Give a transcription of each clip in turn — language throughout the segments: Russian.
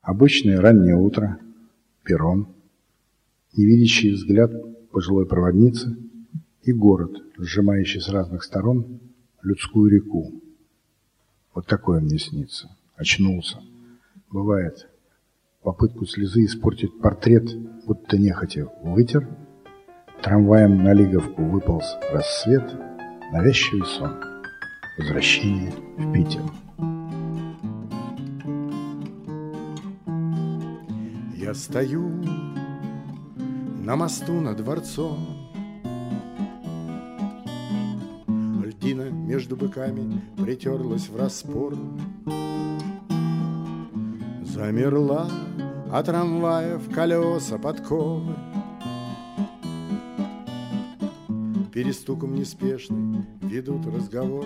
Обычное раннее утро, перрон, невидящий взгляд пожилой проводницы и город, сжимающий с разных сторон людскую реку. Вот такое мне снится. Очнулся. Бывает, попытку слезы испортить портрет, будто нехотя вытер, трамваем на Лиговку выполз рассвет, навязчивый сон, возвращение в Питер. Я стою на мосту над дворцом, льдина между быками притерлась в распор. Замерла от трамвая в колеса подковы, перестуком неспешный ведут разговор.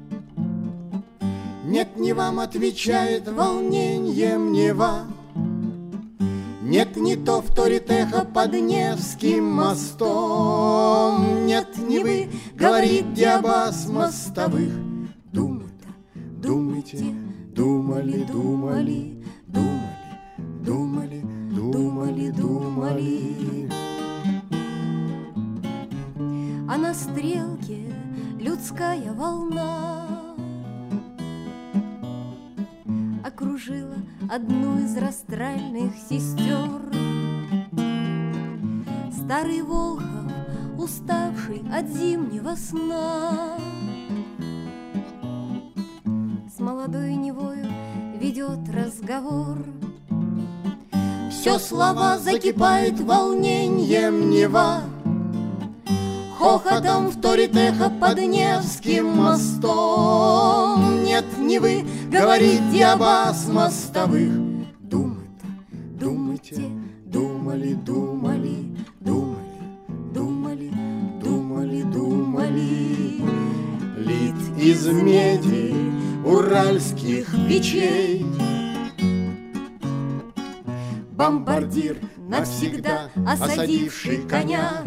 Нет, не вам, отвечает волнением Нева. Нет, не то вторит эхо под Невским мостом. Нет, не вы, говорит диабаз мостовых. Думай-то, думайте, думали, думали, думали, думали, думали, думали. А на стрелке людская волна окружила одну из растральных сестер. Старый Волхов, уставший от зимнего сна, с молодой Невою ведет разговор. Все слова закипает волнением Нева, хохотом вторит эхо под Невским мостом. Нет, не вы, говорит диабаз мостовых. Думай-то, думайте, думали, думали, думали, думали, думали, думали. Лит из меди уральских печей, бомбардир, навсегда осадивший коня,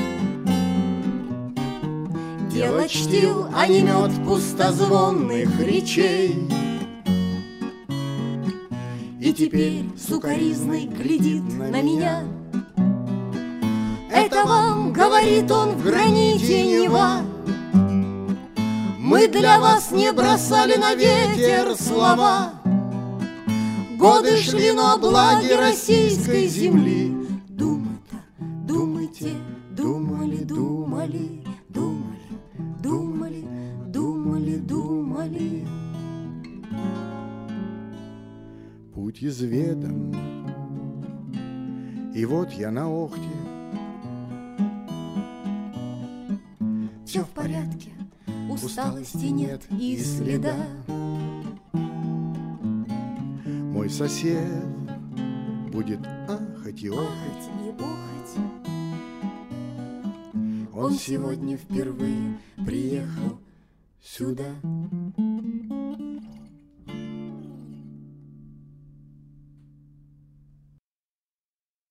дело чтил, а не мед пустозвонных речей. И теперь сукаризной глядит на меня. Это вам, говорит он, в граните Нева. Мы для вас не бросали на ветер слова. Годы шли на благе российской земли. Думай-то, думайте, думали, думали, думали, думали, думали, думали. Путь изведан, и вот я на Охте. Все в порядке, усталости нет и следа. Мой сосед будет ахать и охать. Ахать и охать. Он сегодня впервые приехал сюда.